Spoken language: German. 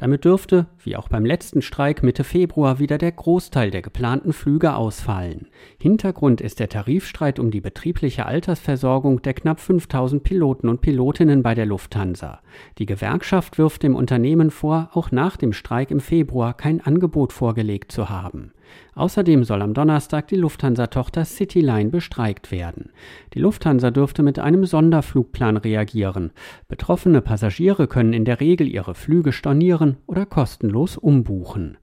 Damit dürfte, wie auch beim letzten Streik Mitte Februar, wieder der Großteil der geplanten Flüge ausfallen. Hintergrund ist der Tarifstreit um die betriebliche Altersversorgung der knapp 5000 Piloten und Pilotinnen bei der Lufthansa. Die Gewerkschaft wirft dem Unternehmen vor, auch nach dem Streik im Februar kein Angebot vorgelegt zu haben. Außerdem soll am Donnerstag die Lufthansa-Tochter Cityline bestreikt werden. Die Lufthansa dürfte mit einem Sonderflugplan reagieren. Betroffene Passagiere können in der Regel ihre Flüge stornieren oder kostenlos umbuchen.